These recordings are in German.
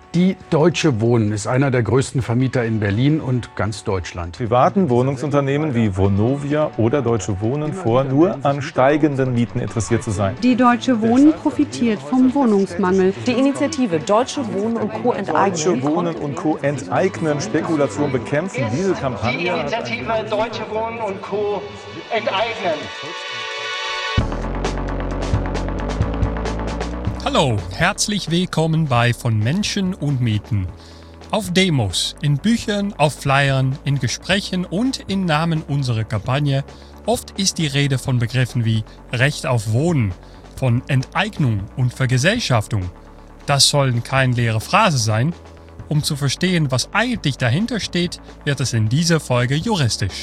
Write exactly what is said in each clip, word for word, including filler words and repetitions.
Die Deutsche Wohnen ist einer der größten Vermieter in Berlin und ganz Deutschland. Privaten Wohnungsunternehmen wie Vonovia oder Deutsche Wohnen vor, nur an steigenden Mieten interessiert zu sein. Die Deutsche Wohnen profitiert vom Wohnungsmangel. Die Initiative Deutsche Wohnen und Co. enteignen. Deutsche Wohnen und Co. enteignen, Spekulation bekämpfen. Diese Kampagne. Die Initiative Deutsche Wohnen und Co. enteignen. Hallo, herzlich willkommen bei Von Menschen und Mieten. Auf Demos, in Büchern, auf Flyern, in Gesprächen und im Namen unserer Kampagne oft ist die Rede von Begriffen wie Recht auf Wohnen, von Enteignung und Vergesellschaftung. Das sollen keine leere Phrase sein. Um zu verstehen, was eigentlich dahinter steht, wird es in dieser Folge juristisch.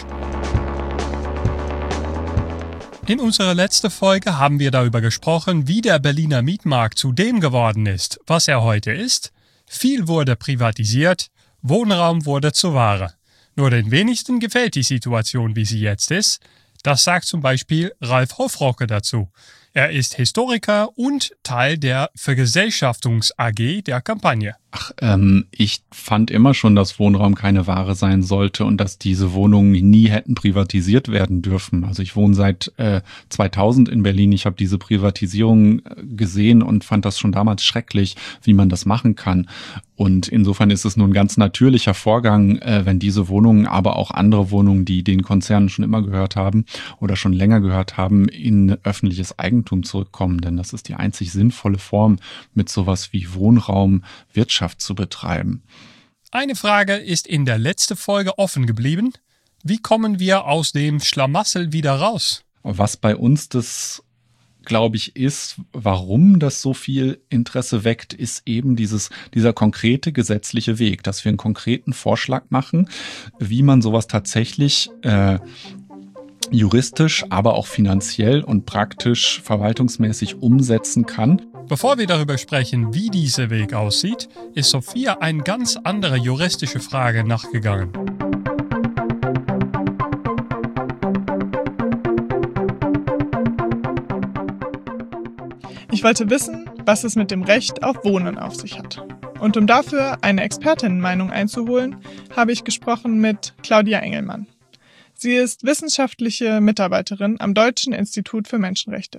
In unserer letzten Folge haben wir darüber gesprochen, wie der Berliner Mietmarkt zu dem geworden ist, was er heute ist. Viel wurde privatisiert, Wohnraum wurde zur Ware. Nur den wenigsten gefällt die Situation, wie sie jetzt ist. Das sagt zum Beispiel Ralf Hofrocke dazu. Er ist Historiker und Teil der Vergesellschaftungs-A G der Kampagne. Ach, ähm, ich fand immer schon, dass Wohnraum keine Ware sein sollte und dass diese Wohnungen nie hätten privatisiert werden dürfen. Also ich wohne seit äh, zweitausend in Berlin. Ich habe diese Privatisierung gesehen und fand das schon damals schrecklich, wie man das machen kann. Und insofern ist es nur ein ganz natürlicher Vorgang, äh, wenn diese Wohnungen, aber auch andere Wohnungen, die den Konzernen schon immer gehört haben oder schon länger gehört haben, in öffentliches Eigentum zurückkommen. Denn das ist die einzig sinnvolle Form, mit sowas wie Wohnraum Wirtschaft zu betreiben. Eine Frage ist in der letzten Folge offen geblieben. Wie kommen wir aus dem Schlamassel wieder raus? Was bei uns das, glaube ich, ist, warum das so viel Interesse weckt, ist eben dieses, dieser konkrete gesetzliche Weg, dass wir einen konkreten Vorschlag machen, wie man sowas tatsächlich äh, juristisch, aber auch finanziell und praktisch verwaltungsmäßig umsetzen kann. Bevor wir darüber sprechen, wie dieser Weg aussieht, ist Sophia eine ganz andere juristische Frage nachgegangen. Ich wollte wissen, was es mit dem Recht auf Wohnen auf sich hat. Und um dafür eine Expertinnenmeinung einzuholen, habe ich gesprochen mit Claudia Engelmann. Sie ist wissenschaftliche Mitarbeiterin am Deutschen Institut für Menschenrechte.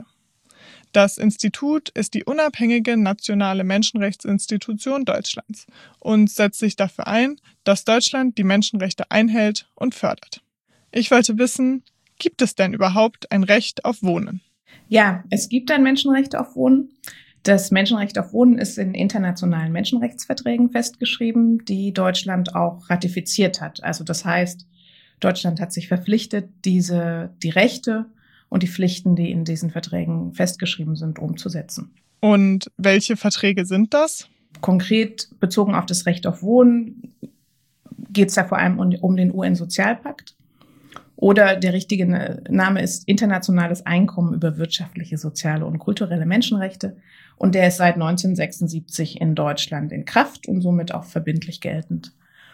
Das Institut ist die unabhängige nationale Menschenrechtsinstitution Deutschlands und setzt sich dafür ein, dass Deutschland die Menschenrechte einhält und fördert. Ich wollte wissen, gibt es denn überhaupt ein Recht auf Wohnen? Ja, es gibt ein Menschenrecht auf Wohnen. Das Menschenrecht auf Wohnen ist in internationalen Menschenrechtsverträgen festgeschrieben, die Deutschland auch ratifiziert hat. Also das heißt, Deutschland hat sich verpflichtet, diese, die Rechte und die Pflichten, die in diesen Verträgen festgeschrieben sind, umzusetzen. Und welche Verträge sind das? Konkret bezogen auf das Recht auf Wohnen geht es ja vor allem um, um den U N-Sozialpakt. Oder der richtige Name ist Internationales Einkommen über wirtschaftliche, soziale und kulturelle Menschenrechte. Und der ist seit neunzehnhundertsechsundsiebzig in Deutschland in Kraft und somit auch verbindlich geltend.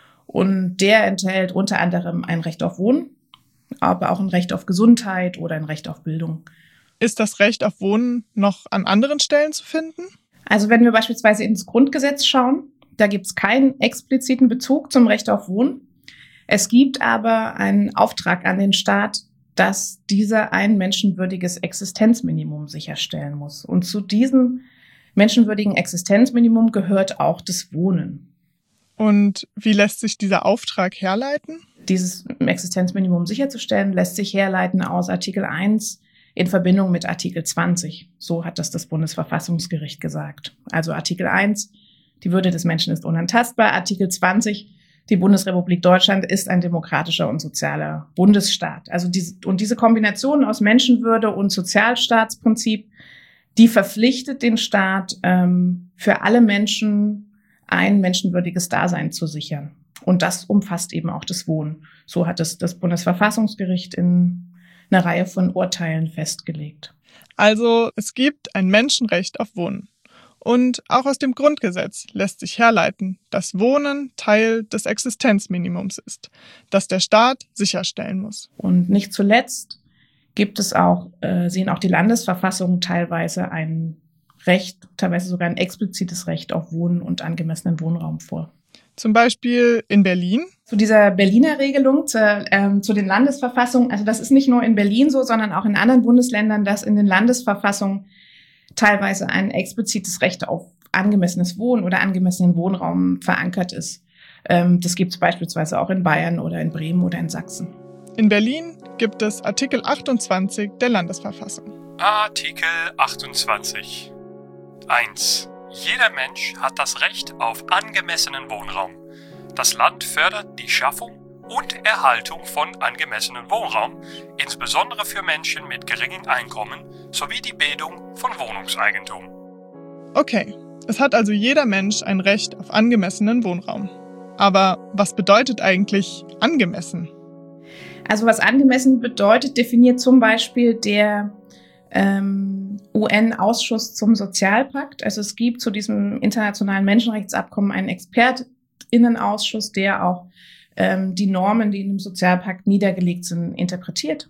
Und der enthält unter anderem ein Recht auf Wohnen, aber auch ein Recht auf Gesundheit oder ein Recht auf Bildung. Ist das Recht auf Wohnen noch an anderen Stellen zu finden? Also wenn wir beispielsweise ins Grundgesetz schauen, da gibt es keinen expliziten Bezug zum Recht auf Wohnen. Es gibt aber einen Auftrag an den Staat, dass dieser ein menschenwürdiges Existenzminimum sicherstellen muss. Und zu diesem menschenwürdigen Existenzminimum gehört auch das Wohnen. Und wie lässt sich dieser Auftrag herleiten? Dieses Existenzminimum sicherzustellen, lässt sich herleiten aus Artikel eins in Verbindung mit Artikel zwanzig. So hat das das Bundesverfassungsgericht gesagt. Also Artikel eins, die Würde des Menschen ist unantastbar. Artikel zwanzig, die Bundesrepublik Deutschland ist ein demokratischer und sozialer Bundesstaat. Also diese, und diese Kombination aus Menschenwürde und Sozialstaatsprinzip, die verpflichtet den Staat, ähm, für alle Menschen ein menschenwürdiges Dasein zu sichern. Und das umfasst eben auch das Wohnen. So hat es das Bundesverfassungsgericht in einer Reihe von Urteilen festgelegt. Also es gibt ein Menschenrecht auf Wohnen. Und auch aus dem Grundgesetz lässt sich herleiten, dass Wohnen Teil des Existenzminimums ist, das der Staat sicherstellen muss. Und nicht zuletzt gibt es auch, äh, sehen auch die Landesverfassungen teilweise ein Recht, teilweise sogar ein explizites Recht auf Wohnen und angemessenen Wohnraum vor. Zum Beispiel in Berlin? Zu dieser Berliner Regelung, zu, ähm, zu den Landesverfassungen, also das ist nicht nur in Berlin so, sondern auch in anderen Bundesländern, dass in den Landesverfassungen teilweise ein explizites Recht auf angemessenes Wohnen oder angemessenen Wohnraum verankert ist. Ähm, das gibt es beispielsweise auch in Bayern oder in Bremen oder in Sachsen. In Berlin gibt es Artikel achtundzwanzig der Landesverfassung. Artikel achtundzwanzig. eins. Jeder Mensch hat das Recht auf angemessenen Wohnraum. Das Land fördert die Schaffung und Erhaltung von angemessenem Wohnraum, insbesondere für Menschen mit geringem Einkommen, sowie die Bildung von Wohnungseigentum. Okay, es hat also jeder Mensch ein Recht auf angemessenen Wohnraum. Aber was bedeutet eigentlich angemessen? Also was angemessen bedeutet, definiert zum Beispiel der ähm, U N-Ausschuss zum Sozialpakt. Also es gibt zu diesem internationalen Menschenrechtsabkommen einen ExpertInnenausschuss, der auch ähm, die Normen, die in dem Sozialpakt niedergelegt sind, interpretiert.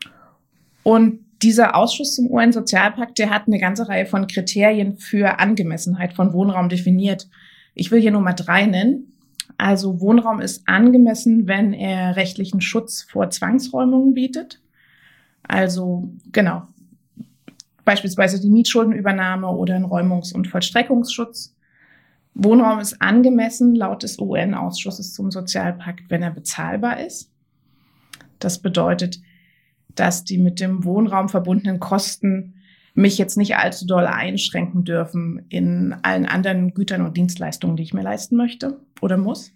Und dieser Ausschuss zum U N-Sozialpakt, der hat eine ganze Reihe von Kriterien für Angemessenheit von Wohnraum definiert. Ich will hier nur mal drei nennen. Also Wohnraum ist angemessen, wenn er rechtlichen Schutz vor Zwangsräumungen bietet. Also genau, beispielsweise die Mietschuldenübernahme oder ein Räumungs- und Vollstreckungsschutz. Wohnraum ist angemessen laut des U N-Ausschusses zum Sozialpakt, wenn er bezahlbar ist. Das bedeutet, dass die mit dem Wohnraum verbundenen Kosten mich jetzt nicht allzu doll einschränken dürfen in allen anderen Gütern und Dienstleistungen, die ich mir leisten möchte oder muss.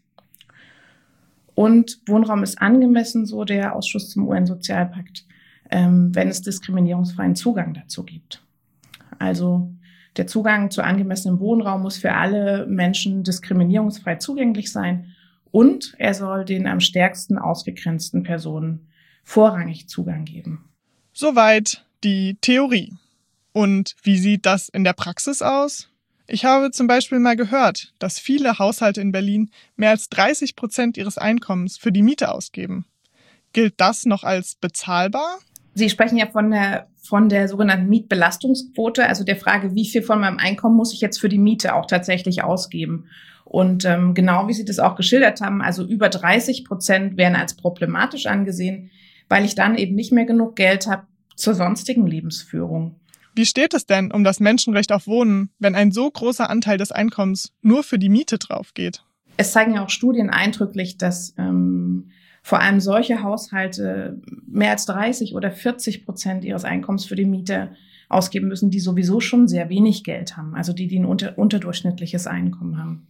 Und Wohnraum ist angemessen, so der Ausschuss zum U N-Sozialpakt, ähm, wenn es diskriminierungsfreien Zugang dazu gibt. Also der Zugang zu angemessenem Wohnraum muss für alle Menschen diskriminierungsfrei zugänglich sein und er soll den am stärksten ausgegrenzten Personen vorrangig Zugang geben. Soweit die Theorie. Und wie sieht das in der Praxis aus? Ich habe zum Beispiel mal gehört, dass viele Haushalte in Berlin mehr als dreißig Prozent ihres Einkommens für die Miete ausgeben. Gilt das noch als bezahlbar? Sie sprechen ja von der, von der sogenannten Mietbelastungsquote, also der Frage, wie viel von meinem Einkommen muss ich jetzt für die Miete auch tatsächlich ausgeben? Und ähm, genau wie Sie das auch geschildert haben, also über dreißig Prozent werden als problematisch angesehen, weil ich dann eben nicht mehr genug Geld habe zur sonstigen Lebensführung. Wie steht es denn um das Menschenrecht auf Wohnen, wenn ein so großer Anteil des Einkommens nur für die Miete drauf geht? Es zeigen ja auch Studien eindrücklich, dass ähm, vor allem solche Haushalte mehr als dreißig oder vierzig Prozent ihres Einkommens für die Miete ausgeben müssen, die sowieso schon sehr wenig Geld haben, also die, die ein unter, unterdurchschnittliches Einkommen haben.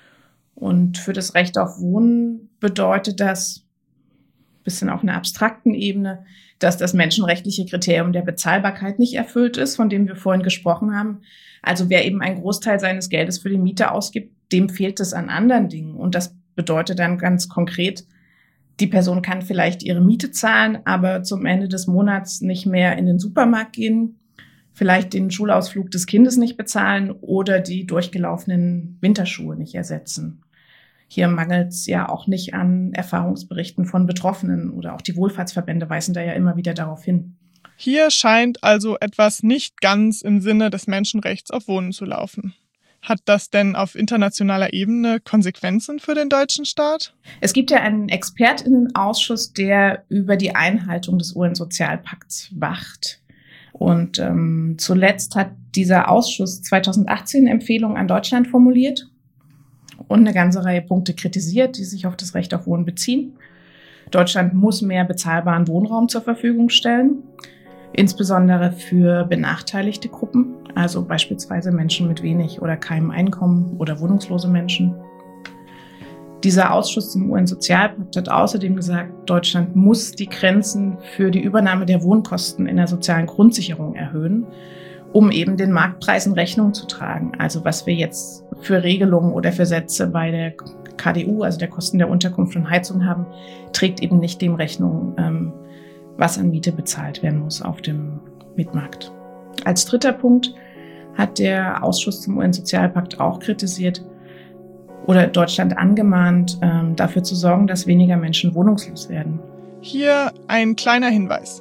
Und für das Recht auf Wohnen bedeutet das, ein bisschen auf einer abstrakten Ebene, dass das menschenrechtliche Kriterium der Bezahlbarkeit nicht erfüllt ist, von dem wir vorhin gesprochen haben. Also wer eben einen Großteil seines Geldes für die Miete ausgibt, dem fehlt es an anderen Dingen. Und das bedeutet dann ganz konkret, die Person kann vielleicht ihre Miete zahlen, aber zum Ende des Monats nicht mehr in den Supermarkt gehen, vielleicht den Schulausflug des Kindes nicht bezahlen oder die durchgelaufenen Winterschuhe nicht ersetzen. Hier mangelt es ja auch nicht an Erfahrungsberichten von Betroffenen oder auch die Wohlfahrtsverbände weisen da ja immer wieder darauf hin. Hier scheint also etwas nicht ganz im Sinne des Menschenrechts auf Wohnen zu laufen. Hat das denn auf internationaler Ebene Konsequenzen für den deutschen Staat? Es gibt ja einen ExpertInnenausschuss, der über die Einhaltung des U N-Sozialpakts wacht. Und ähm, zuletzt hat dieser Ausschuss zweitausendachtzehn Empfehlungen an Deutschland formuliert und eine ganze Reihe Punkte kritisiert, die sich auf das Recht auf Wohnen beziehen. Deutschland muss mehr bezahlbaren Wohnraum zur Verfügung stellen, insbesondere für benachteiligte Gruppen, also beispielsweise Menschen mit wenig oder keinem Einkommen oder wohnungslose Menschen. Dieser Ausschuss zum U N-Sozialpakt hat außerdem gesagt, Deutschland muss die Grenzen für die Übernahme der Wohnkosten in der sozialen Grundsicherung erhöhen, um eben den Marktpreisen Rechnung zu tragen. Also was wir jetzt für Regelungen oder für Sätze bei der K D U, also der Kosten der Unterkunft und Heizung haben, trägt eben nicht dem Rechnung, ähm, was an Miete bezahlt werden muss auf dem Mietmarkt. Als dritter Punkt hat der Ausschuss zum U N-Sozialpakt auch kritisiert oder Deutschland angemahnt, ähm, dafür zu sorgen, dass weniger Menschen wohnungslos werden. Hier ein kleiner Hinweis.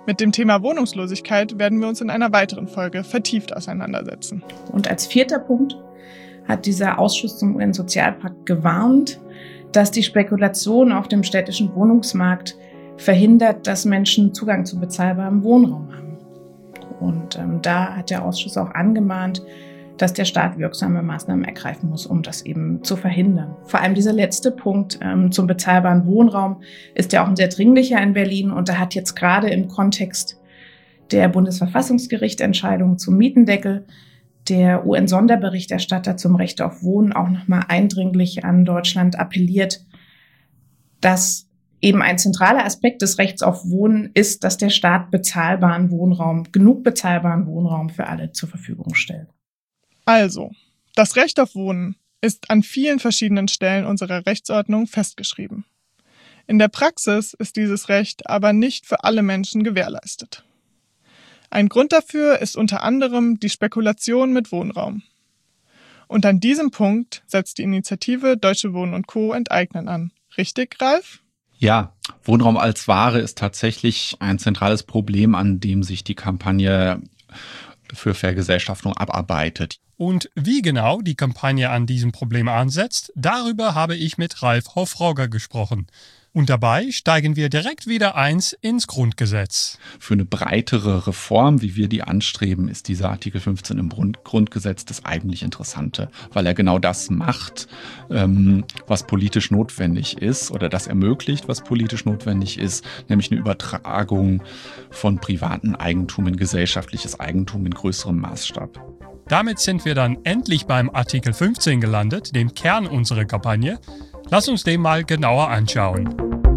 Mit dem Thema Wohnungslosigkeit werden wir uns in einer weiteren Folge vertieft auseinandersetzen. Und als vierter Punkt hat dieser Ausschuss zum U N-Sozialpakt gewarnt, dass die Spekulation auf dem städtischen Wohnungsmarkt verhindert, dass Menschen Zugang zu bezahlbarem Wohnraum haben. Und ähm, da hat der Ausschuss auch angemahnt, dass der Staat wirksame Maßnahmen ergreifen muss, um das eben zu verhindern. Vor allem dieser letzte Punkt ähm, zum bezahlbaren Wohnraum ist ja auch ein sehr dringlicher in Berlin. Und da hat jetzt gerade im Kontext der Bundesverfassungsgerichtentscheidung zum Mietendeckel der U N-Sonderberichterstatter zum Recht auf Wohnen auch nochmal eindringlich an Deutschland appelliert, dass eben ein zentraler Aspekt des Rechts auf Wohnen ist, dass der Staat bezahlbaren Wohnraum, genug bezahlbaren Wohnraum für alle zur Verfügung stellt. Also, das Recht auf Wohnen ist an vielen verschiedenen Stellen unserer Rechtsordnung festgeschrieben. In der Praxis ist dieses Recht aber nicht für alle Menschen gewährleistet. Ein Grund dafür ist unter anderem die Spekulation mit Wohnraum. Und an diesem Punkt setzt die Initiative Deutsche Wohnen und Co. enteignen an. Richtig, Ralf? Ja, Wohnraum als Ware ist tatsächlich ein zentrales Problem, an dem sich die Kampagne für Vergesellschaftung abarbeitet. Und wie genau die Kampagne an diesem Problem ansetzt, darüber habe ich mit Ralf Hofrogger gesprochen. Und dabei steigen wir direkt wieder eins ins Grundgesetz. Für eine breitere Reform, wie wir die anstreben, ist dieser Artikel fünfzehn im Grundgesetz das eigentlich Interessante, weil er genau das macht, ähm, was politisch notwendig ist oder das ermöglicht, was politisch notwendig ist, nämlich eine Übertragung von privatem Eigentum in gesellschaftliches Eigentum in größerem Maßstab. Damit sind wir dann endlich beim Artikel fünfzehn gelandet, dem Kern unserer Kampagne. Lass uns den mal genauer anschauen.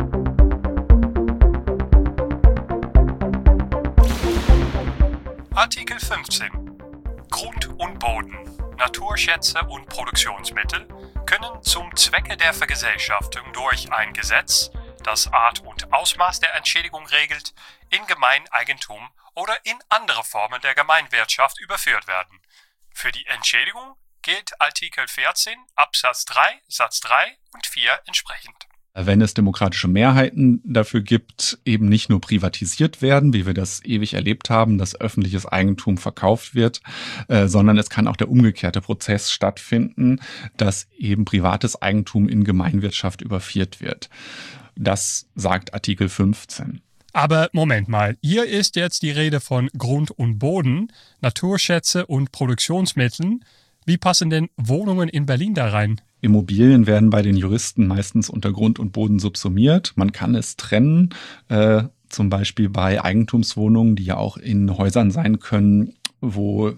Artikel fünfzehn. Grund und Boden, Naturschätze und Produktionsmittel können zum Zwecke der Vergesellschaftung durch ein Gesetz, das Art und Ausmaß der Entschädigung regelt, in Gemeineigentum oder in andere Formen der Gemeinwirtschaft überführt werden. Für die Entschädigung gilt Artikel vierzehn Absatz drei Satz drei und vier entsprechend. Wenn es demokratische Mehrheiten dafür gibt, eben nicht nur privatisiert werden, wie wir das ewig erlebt haben, dass öffentliches Eigentum verkauft wird, äh, sondern es kann auch der umgekehrte Prozess stattfinden, dass eben privates Eigentum in Gemeinwirtschaft überführt wird. Das sagt Artikel fünfzehn. Aber Moment mal, hier ist jetzt die Rede von Grund und Boden, Naturschätze und Produktionsmitteln. Wie passen denn Wohnungen in Berlin da rein? Immobilien werden bei den Juristen meistens unter Grund und Boden subsumiert. Man kann es trennen, äh, zum Beispiel bei Eigentumswohnungen, die ja auch in Häusern sein können, wo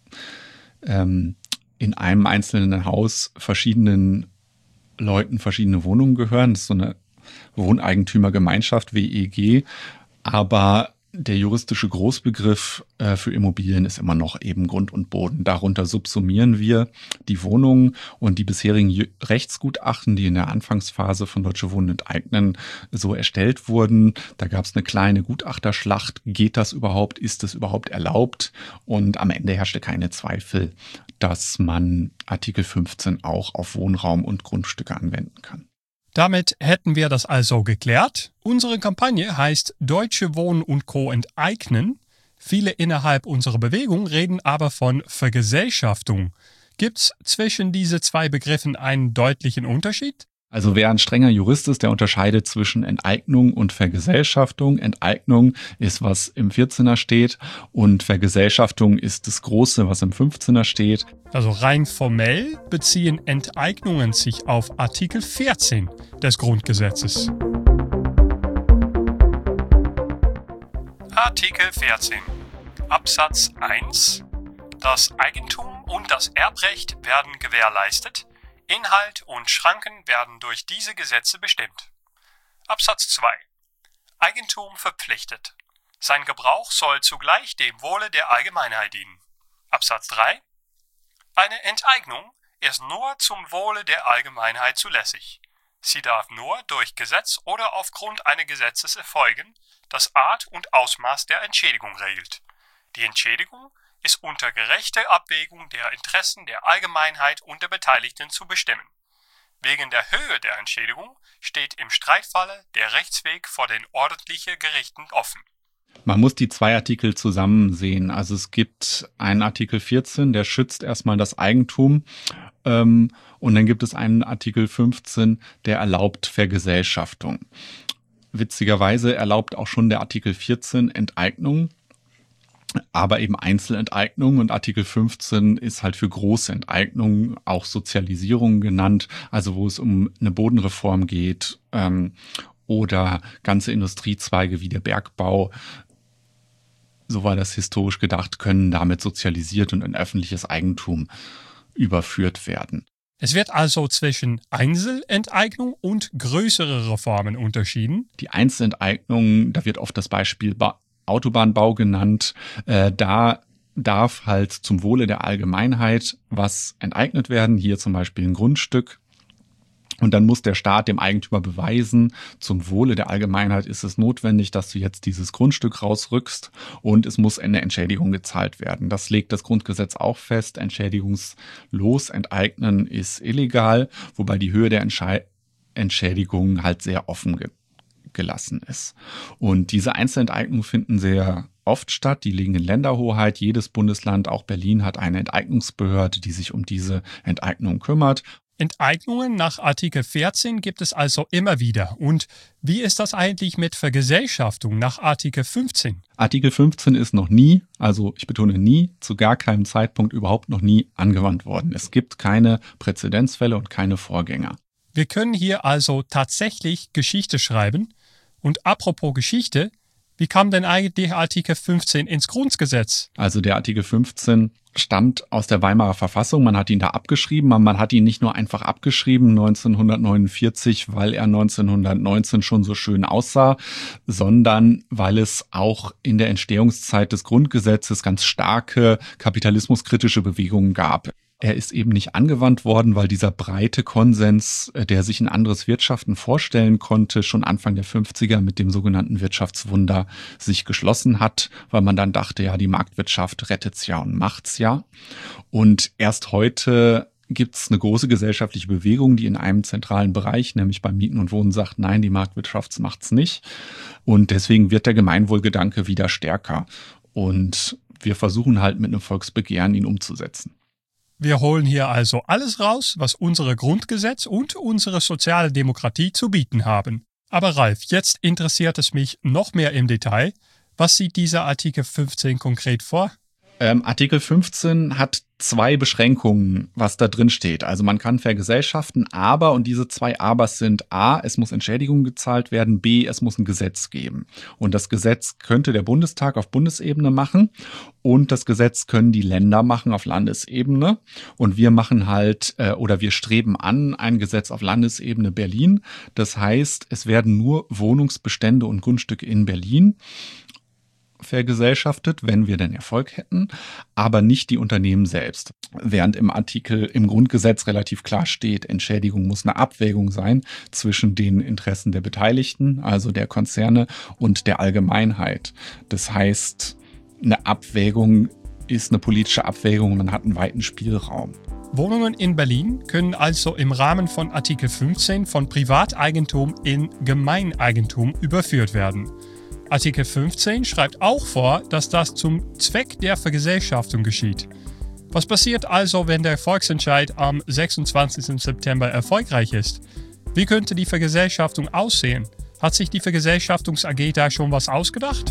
ähm, in einem einzelnen Haus verschiedenen Leuten verschiedene Wohnungen gehören. Das ist so eine Wohneigentümergemeinschaft, W E G. Aber der juristische Großbegriff äh, für Immobilien ist immer noch eben Grund und Boden. Darunter subsumieren wir die Wohnungen und die bisherigen Ju- Rechtsgutachten, die in der Anfangsphase von Deutsche Wohnen enteignen so erstellt wurden. Da gab es eine kleine Gutachterschlacht. Geht das überhaupt? Ist es überhaupt erlaubt? Und am Ende herrschte keine Zweifel, dass man Artikel fünfzehn auch auf Wohnraum und Grundstücke anwenden kann. Damit hätten wir das also geklärt. Unsere Kampagne heißt Deutsche Wohnen und Co. enteignen. Viele innerhalb unserer Bewegung reden aber von Vergesellschaftung. Gibt's zwischen diese zwei Begriffen einen deutlichen Unterschied? Also wer ein strenger Jurist ist, der unterscheidet zwischen Enteignung und Vergesellschaftung. Enteignung ist, was im vierzehner steht, und Vergesellschaftung ist das Große, was im fünfzehner steht. Also rein formell beziehen Enteignungen sich auf Artikel vierzehn des Grundgesetzes. Artikel vierzehn Absatz eins. Das Eigentum und das Erbrecht werden gewährleistet. Inhalt und Schranken werden durch diese Gesetze bestimmt. Absatz zwei. Eigentum verpflichtet. Sein Gebrauch soll zugleich dem Wohle der Allgemeinheit dienen. Absatz drei. Eine Enteignung ist nur zum Wohle der Allgemeinheit zulässig. Sie darf nur durch Gesetz oder aufgrund eines Gesetzes erfolgen, das Art und Ausmaß der Entschädigung regelt. Die Entschädigung ist unter gerechter Abwägung der Interessen der Allgemeinheit und der Beteiligten zu bestimmen. Wegen der Höhe der Entschädigung steht im Streitfalle der Rechtsweg vor den ordentlichen Gerichten offen. Man muss die zwei Artikel zusammen sehen. Also es gibt einen Artikel vierzehn, der schützt erstmal das Eigentum. Ähm, und dann gibt es einen Artikel fünfzehn, der erlaubt Vergesellschaftung. Witzigerweise erlaubt auch schon der Artikel vierzehn Enteignung, aber eben Einzelenteignung, und Artikel fünfzehn ist halt für große Enteignung, auch Sozialisierung genannt, also wo es um eine Bodenreform geht ähm, oder ganze Industriezweige wie der Bergbau. So war das historisch gedacht, können damit sozialisiert und in öffentliches Eigentum überführt werden. Es wird also zwischen Einzelenteignung und größere Reformen unterschieden. Die Einzelenteignung, da wird oft das Beispiel ba- Autobahnbau genannt. Äh, da darf halt zum Wohle der Allgemeinheit was enteignet werden, hier zum Beispiel ein Grundstück. Und dann muss der Staat dem Eigentümer beweisen, zum Wohle der Allgemeinheit ist es notwendig, dass du jetzt dieses Grundstück rausrückst, und es muss eine Entschädigung gezahlt werden. Das legt das Grundgesetz auch fest. Entschädigungslos enteignen ist illegal, wobei die Höhe der Entschei- Entschädigung halt sehr offen ge- gelassen ist. Und diese Einzelenteignungen finden sehr oft statt. Die liegen in Länderhoheit. Jedes Bundesland, auch Berlin, hat eine Enteignungsbehörde, die sich um diese Enteignung kümmert. Enteignungen nach Artikel vierzehn gibt es also immer wieder. Und wie ist das eigentlich mit Vergesellschaftung nach Artikel fünfzehn? Artikel fünfzehn ist noch nie, also ich betone nie, zu gar keinem Zeitpunkt überhaupt noch nie angewandt worden. Es gibt keine Präzedenzfälle und keine Vorgänger. Wir können hier also tatsächlich Geschichte schreiben. Und apropos Geschichte, wie kam denn eigentlich Artikel fünfzehn ins Grundgesetz? Also der Artikel fünfzehn stammt aus der Weimarer Verfassung. Man hat ihn da abgeschrieben, aber man hat ihn nicht nur einfach abgeschrieben neunzehnhundertneunundvierzig, weil er neunzehnhundertneunzehn schon so schön aussah, sondern weil es auch in der Entstehungszeit des Grundgesetzes ganz starke kapitalismuskritische Bewegungen gab. Er ist eben nicht angewandt worden, weil dieser breite Konsens, der sich ein anderes Wirtschaften vorstellen konnte, schon Anfang der fünfziger mit dem sogenannten Wirtschaftswunder sich geschlossen hat, weil man dann dachte, ja, die Marktwirtschaft rettet's ja und macht's ja. Und erst heute gibt's eine große gesellschaftliche Bewegung, die in einem zentralen Bereich, nämlich beim Mieten und Wohnen, sagt, nein, die Marktwirtschaft macht's nicht. Und deswegen wird der Gemeinwohlgedanke wieder stärker. Und wir versuchen halt mit einem Volksbegehren, ihn umzusetzen. Wir holen hier also alles raus, was unsere Grundgesetz und unsere soziale Demokratie zu bieten haben. Aber Ralf, jetzt interessiert es mich noch mehr im Detail. Was sieht dieser Artikel fünfzehn konkret vor? Ähm, Artikel fünfzehn hat zwei Beschränkungen, was da drin steht. Also man kann vergesellschaften, aber, und diese zwei Abers sind A, es muss Entschädigung gezahlt werden, B, es muss ein Gesetz geben. Und das Gesetz könnte der Bundestag auf Bundesebene machen und das Gesetz können die Länder machen auf Landesebene. Und wir machen halt, äh, oder wir streben an, ein Gesetz auf Landesebene Berlin. Das heißt, es werden nur Wohnungsbestände und Grundstücke in Berlin vergesellschaftet, wenn wir denn Erfolg hätten, aber nicht die Unternehmen selbst. Während im Artikel im Grundgesetz relativ klar steht, Entschädigung muss eine Abwägung sein zwischen den Interessen der Beteiligten, also der Konzerne, und der Allgemeinheit. Das heißt, eine Abwägung ist eine politische Abwägung, man hat einen weiten Spielraum. Wohnungen in Berlin können also im Rahmen von Artikel fünfzehn von Privateigentum in Gemeineigentum überführt werden. Artikel fünfzehn schreibt auch vor, dass das zum Zweck der Vergesellschaftung geschieht. Was passiert also, wenn der Volksentscheid am sechsundzwanzigsten September erfolgreich ist? Wie könnte die Vergesellschaftung aussehen? Hat sich die Vergesellschaftungs-A G da schon was ausgedacht?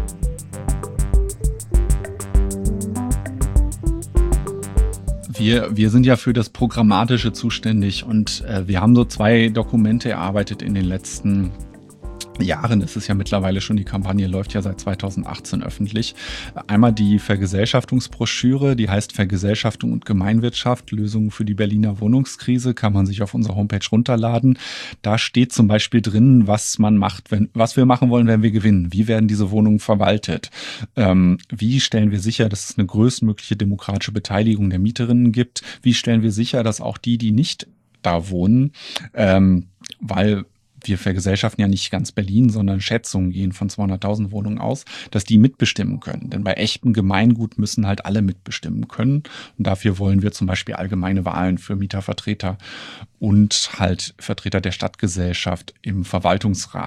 Wir, wir sind ja für das Programmatische zuständig und äh, wir haben so zwei Dokumente erarbeitet in den letzten Jahren. Das ist ja mittlerweile schon, die Kampagne läuft ja seit zweitausendachtzehn öffentlich. Einmal die Vergesellschaftungsbroschüre, die heißt Vergesellschaftung und Gemeinwirtschaft, Lösungen für die Berliner Wohnungskrise, kann man sich auf unserer Homepage runterladen. Da steht zum Beispiel drin, was man macht, wenn, was wir machen wollen, wenn wir gewinnen. Wie werden diese Wohnungen verwaltet? Ähm, wie stellen wir sicher, dass es eine größtmögliche demokratische Beteiligung der Mieterinnen gibt? Wie stellen wir sicher, dass auch die, die nicht da wohnen, ähm, weil wir vergesellschaften ja nicht ganz Berlin, sondern Schätzungen gehen von zweihunderttausend Wohnungen aus, dass die mitbestimmen können. Denn bei echtem Gemeingut müssen halt alle mitbestimmen können. Und dafür wollen wir zum Beispiel allgemeine Wahlen für Mietervertreter und halt Vertreter der Stadtgesellschaft im Verwaltungsrat.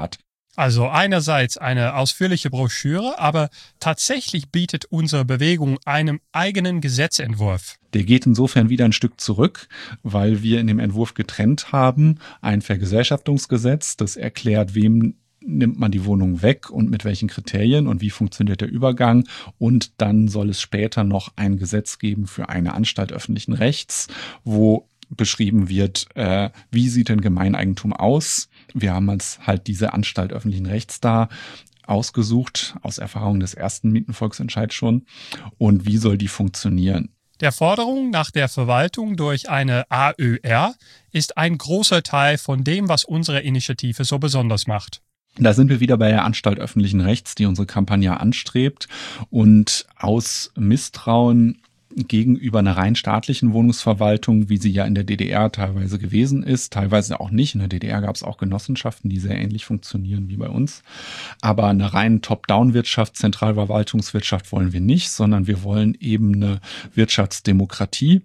Also einerseits eine ausführliche Broschüre, aber tatsächlich bietet unsere Bewegung einen eigenen Gesetzentwurf. Der geht insofern wieder ein Stück zurück, weil wir in dem Entwurf getrennt haben ein Vergesellschaftungsgesetz, das erklärt, wem nimmt man die Wohnung weg und mit welchen Kriterien und wie funktioniert der Übergang. Und dann soll es später noch ein Gesetz geben für eine Anstalt öffentlichen Rechts, wo beschrieben wird, äh, wie sieht denn Gemeineigentum aus. Wir haben uns halt diese Anstalt öffentlichen Rechts da ausgesucht, aus Erfahrung des ersten Mietenvolksentscheids schon. Und wie soll die funktionieren? Der Forderung nach der Verwaltung durch eine A Ö R ist ein großer Teil von dem, was unsere Initiative so besonders macht. Da sind wir wieder bei der Anstalt öffentlichen Rechts, die unsere Kampagne anstrebt. Und aus Misstrauen gegenüber einer rein staatlichen Wohnungsverwaltung, wie sie ja in der D D R teilweise gewesen ist, teilweise auch nicht. In der D D R gab es auch Genossenschaften, die sehr ähnlich funktionieren wie bei uns. Aber eine rein Top-Down-Wirtschaft, Zentralverwaltungswirtschaft wollen wir nicht, sondern wir wollen eben eine Wirtschaftsdemokratie.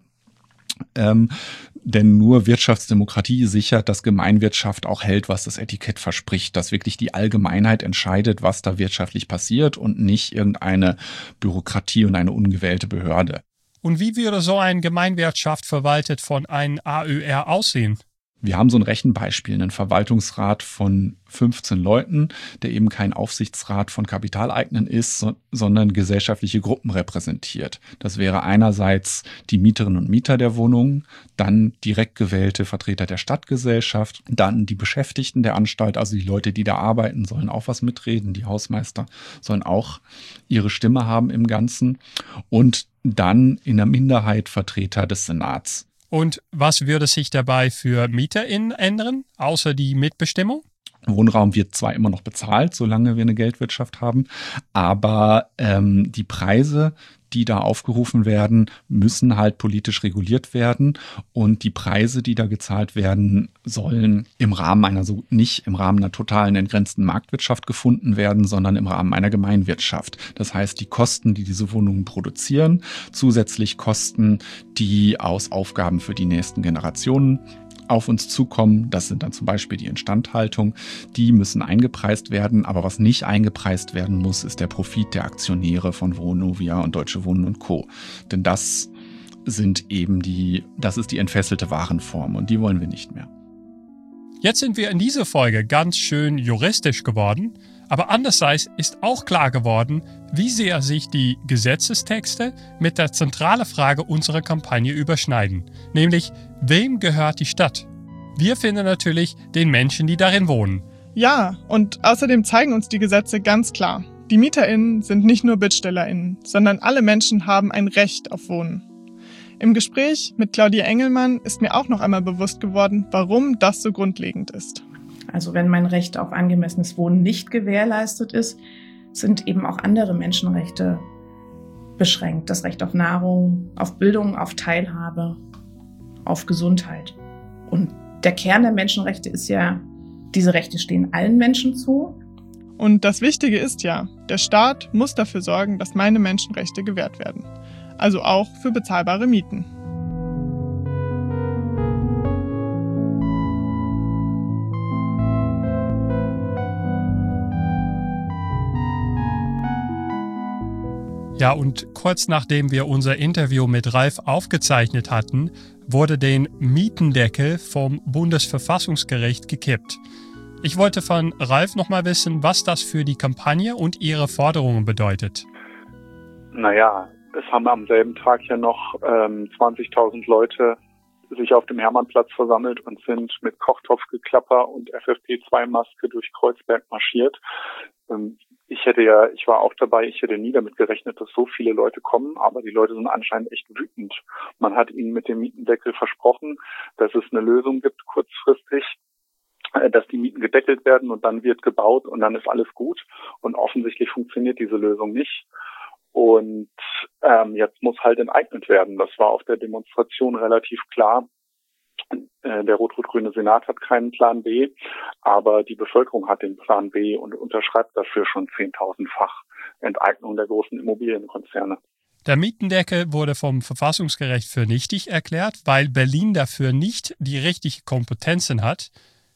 Ähm, denn nur Wirtschaftsdemokratie sichert, dass Gemeinwirtschaft auch hält, was das Etikett verspricht, dass wirklich die Allgemeinheit entscheidet, was da wirtschaftlich passiert und nicht irgendeine Bürokratie und eine ungewählte Behörde. Und wie würde so eine Gemeinwirtschaft verwaltet von einem A Ö R aussehen? Wir haben so ein Rechenbeispiel, einen Verwaltungsrat von fünfzehn Leuten, der eben kein Aufsichtsrat von Kapitaleignern ist, so, sondern gesellschaftliche Gruppen repräsentiert. Das wäre einerseits die Mieterinnen und Mieter der Wohnungen, dann direkt gewählte Vertreter der Stadtgesellschaft, dann die Beschäftigten der Anstalt, also die Leute, die da arbeiten, sollen auch was mitreden, die Hausmeister sollen auch ihre Stimme haben im Ganzen und dann in der Minderheit Vertreter des Senats. Und was würde sich dabei für MieterInnen ändern, außer die Mitbestimmung? Wohnraum wird zwar immer noch bezahlt, solange wir eine Geldwirtschaft haben, aber ähm, die Preise, die da aufgerufen werden, müssen halt politisch reguliert werden und die Preise, die da gezahlt werden, sollen im Rahmen einer so nicht im Rahmen einer totalen entgrenzten Marktwirtschaft gefunden werden, sondern im Rahmen einer Gemeinwirtschaft. Das heißt, die Kosten, die diese Wohnungen produzieren, zusätzlich Kosten, die aus Aufgaben für die nächsten Generationen auf uns zukommen, das sind dann zum Beispiel die Instandhaltung, die müssen eingepreist werden, aber was nicht eingepreist werden muss, ist der Profit der Aktionäre von Vonovia und Deutsche Wohnen und Co. Denn das sind eben die, das ist die entfesselte Warenform und die wollen wir nicht mehr. Jetzt sind wir in dieser Folge ganz schön juristisch geworden, aber andererseits ist auch klar geworden, wie sehr sich die Gesetzestexte mit der zentralen Frage unserer Kampagne überschneiden, nämlich wem gehört die Stadt? Wir finden natürlich den Menschen, die darin wohnen. Ja, und außerdem zeigen uns die Gesetze ganz klar. Die MieterInnen sind nicht nur BittstellerInnen, sondern alle Menschen haben ein Recht auf Wohnen. Im Gespräch mit Claudia Engelmann ist mir auch noch einmal bewusst geworden, warum das so grundlegend ist. Also wenn mein Recht auf angemessenes Wohnen nicht gewährleistet ist, sind eben auch andere Menschenrechte beschränkt. Das Recht auf Nahrung, auf Bildung, auf Teilhabe, auf Gesundheit. Und der Kern der Menschenrechte ist ja, diese Rechte stehen allen Menschen zu. Und das Wichtige ist ja, der Staat muss dafür sorgen, dass meine Menschenrechte gewährt werden. Also auch für bezahlbare Mieten. Ja, und kurz nachdem wir unser Interview mit Ralf aufgezeichnet hatten, wurde den Mietendeckel vom Bundesverfassungsgericht gekippt. Ich wollte von Ralf nochmal wissen, was das für die Kampagne und ihre Forderungen bedeutet. Naja, es haben am selben Tag ja noch ähm, zwanzigtausend Leute sich auf dem Hermannplatz versammelt und sind mit Kochtopfgeklapper und F F P zwei Maske durch Kreuzberg marschiert. Ähm, ich hätte ja, ich war auch dabei, ich hätte nie damit gerechnet, dass so viele Leute kommen, aber die Leute sind anscheinend echt wütend. Man hat ihnen mit dem Mietendeckel versprochen, dass es eine Lösung gibt kurzfristig, dass die Mieten gedeckelt werden und dann wird gebaut und dann ist alles gut. Und offensichtlich funktioniert diese Lösung nicht. Und ähm, jetzt muss halt enteignet werden. Das war auf der Demonstration relativ klar. Äh, der rot-rot-grüne Senat hat keinen Plan B, aber die Bevölkerung hat den Plan B und unterschreibt dafür schon zehntausendfach Enteignung der großen Immobilienkonzerne. Der Mietendeckel wurde vom Verfassungsgericht für nichtig erklärt, weil Berlin dafür nicht die richtigen Kompetenzen hat.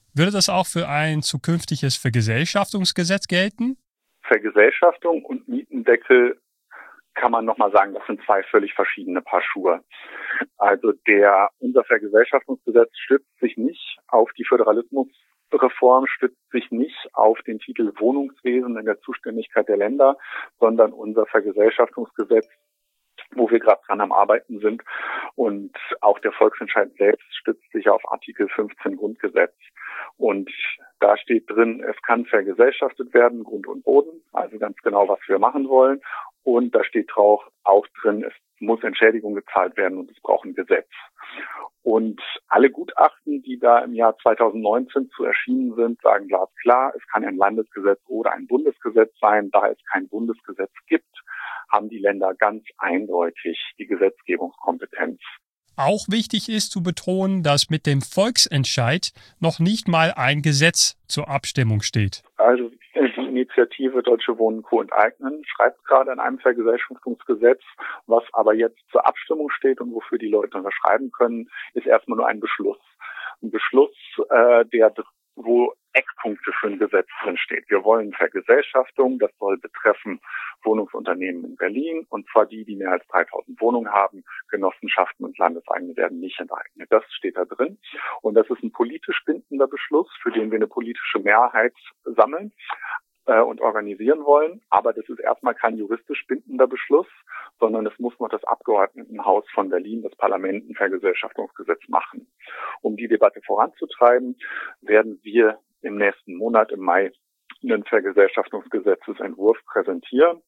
Würde das auch für ein zukünftiges Vergesellschaftungsgesetz gelten? Vergesellschaftung und Mietendeckel kann man nochmal sagen, das sind zwei völlig verschiedene Paar Schuhe. Also der, unser Vergesellschaftungsgesetz stützt sich nicht auf die Föderalismusreform, stützt sich nicht auf den Titel Wohnungswesen in der Zuständigkeit der Länder, sondern unser Vergesellschaftungsgesetz, wo wir gerade dran am Arbeiten sind. Und auch der Volksentscheid selbst stützt sich auf Artikel fünfzehn Grundgesetz. Und da steht drin, es kann vergesellschaftet werden, Grund und Boden, also ganz genau, was wir machen wollen. Und da steht auch, auch drin, es muss Entschädigung gezahlt werden und es braucht ein Gesetz. Und alle Gutachten, die da im Jahr zweitausendneunzehn zu erschienen sind, sagen glasklar, es kann ein Landesgesetz oder ein Bundesgesetz sein. Da es kein Bundesgesetz gibt, haben die Länder ganz eindeutig die Gesetzgebungskompetenz. Auch wichtig ist zu betonen, dass mit dem Volksentscheid noch nicht mal ein Gesetz zur Abstimmung steht. Also die Initiative Deutsche Wohnen und Co. enteignen schreibt gerade an einem Vergesellschaftungsgesetz, was aber jetzt zur Abstimmung steht und wofür die Leute unterschreiben können, ist erstmal nur ein Beschluss. Ein Beschluss, äh, der wo Eckpunkte für ein Gesetz drin steht. Wir wollen Vergesellschaftung, das soll betreffen Wohnungsunternehmen in Berlin, und zwar die, die mehr als dreitausend Wohnungen haben. Genossenschaften und Landeseigene werden nicht enteignet. Das steht da drin. Und das ist ein politisch bindender Beschluss, für den wir eine politische Mehrheit sammeln äh, und organisieren wollen. Aber das ist erstmal kein juristisch bindender Beschluss, sondern es muss noch das Abgeordnetenhaus von Berlin, das Parlament, ein Vergesellschaftungsgesetz machen. Um die Debatte voranzutreiben, werden wir im nächsten Monat, im Mai, einen Vergesellschaftungsgesetzesentwurf präsentieren.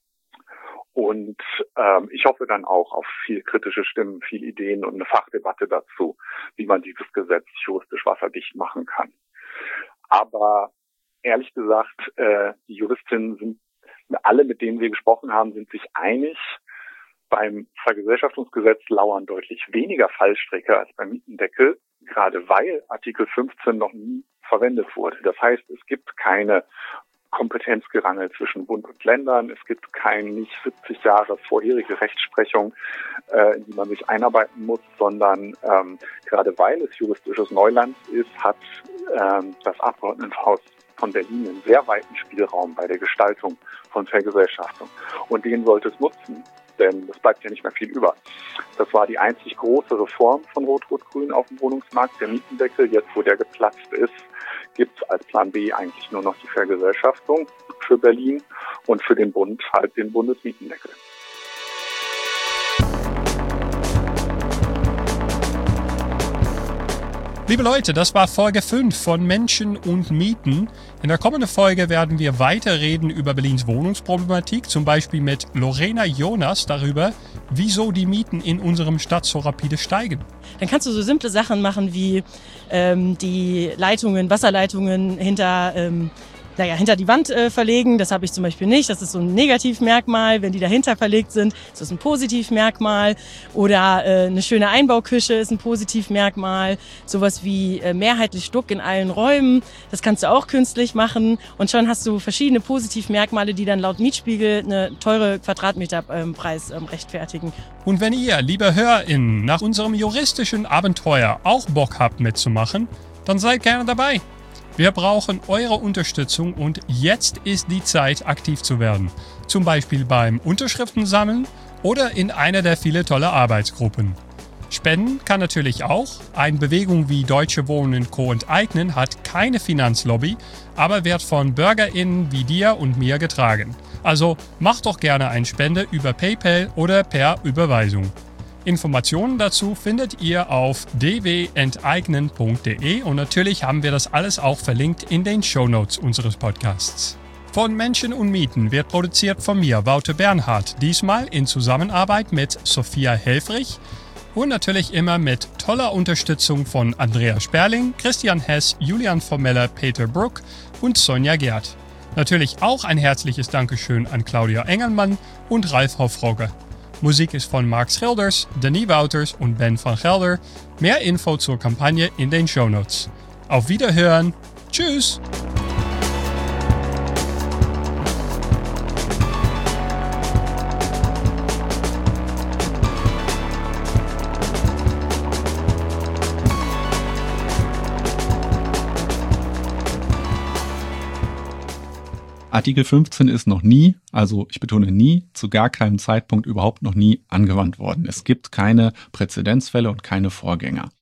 Und ähm, ich hoffe dann auch auf viel kritische Stimmen, viel Ideen und eine Fachdebatte dazu, wie man dieses Gesetz juristisch wasserdicht machen kann. Aber ehrlich gesagt, äh, die Juristinnen sind, alle, mit denen wir gesprochen haben, sind sich einig, beim Vergesellschaftungsgesetz lauern deutlich weniger Fallstricke als beim Mietendeckel, gerade weil Artikel fünfzehn noch nie verwendet wurde. Das heißt, es gibt keine Kompetenzgerangel zwischen Bund und Ländern. Es gibt keine nicht siebzig Jahre vorherige Rechtsprechung, äh, in die man sich einarbeiten muss, sondern ähm, gerade weil es juristisches Neuland ist, hat ähm, das Abgeordnetenhaus von Berlin einen sehr weiten Spielraum bei der Gestaltung von Vergesellschaftung. Und den sollte es nutzen, denn es bleibt ja nicht mehr viel über. Das war die einzig große Reform von Rot-Rot-Grün auf dem Wohnungsmarkt, der Mietendeckel. Jetzt, wo der geplatzt ist, gibt es als Plan B eigentlich nur noch die Vergesellschaftung für Berlin und für den Bund halt den Bundesmietendeckel. Liebe Leute, das war Folge fünf von Menschen und Mieten. In der kommenden Folge werden wir weiter reden über Berlins Wohnungsproblematik, zum Beispiel mit Lorena Jonas darüber, wieso die Mieten in unserem Stadt so rapide steigen. Dann kannst du so simple Sachen machen wie ähm, die Leitungen, Wasserleitungen hinter ähm, naja, hinter die Wand äh, verlegen. Das habe ich zum Beispiel nicht. Das ist so ein Negativmerkmal. Wenn die dahinter verlegt sind, ist das ein Positivmerkmal. Oder äh, eine schöne Einbauküche ist ein Positivmerkmal. Sowas wie äh, mehrheitlich Stuck in allen Räumen. Das kannst du auch künstlich machen. Und schon hast du verschiedene Positivmerkmale, die dann laut Mietspiegel eine teure Quadratmeterpreis ähm, rechtfertigen. Und wenn ihr, liebe HörerInnen, nach unserem juristischen Abenteuer auch Bock habt mitzumachen, dann seid gerne dabei. Wir brauchen eure Unterstützung und jetzt ist die Zeit, aktiv zu werden. Zum Beispiel beim Unterschriften sammeln oder in einer der vielen tolle Arbeitsgruppen. Spenden kann natürlich auch. Eine Bewegung wie Deutsche Wohnen und Co. enteignen hat keine Finanzlobby, aber wird von BürgerInnen wie dir und mir getragen. Also macht doch gerne eine Spende über PayPal oder per Überweisung. Informationen dazu findet ihr auf d w enteignen punkt d e und natürlich haben wir das alles auch verlinkt in den Shownotes unseres Podcasts. Von Menschen und Mieten wird produziert von mir, Wouter Bernhard, diesmal in Zusammenarbeit mit Sophia Helfrich und natürlich immer mit toller Unterstützung von Andrea Sperling, Christian Hess, Julian Formeller, Peter Bruck und Sonja Gerd. Natürlich auch ein herzliches Dankeschön an Claudia Engelmann und Ralf Hofrogge. Musik ist von Mark Schilders, Denis Wouters und Ben van Gelder. Mehr Info zur Kampagne in den Shownotes. Auf Wiederhören. Tschüss! Artikel fünfzehn ist noch nie, also ich betone nie, zu gar keinem Zeitpunkt überhaupt noch nie angewandt worden. Es gibt keine Präzedenzfälle und keine Vorgänger.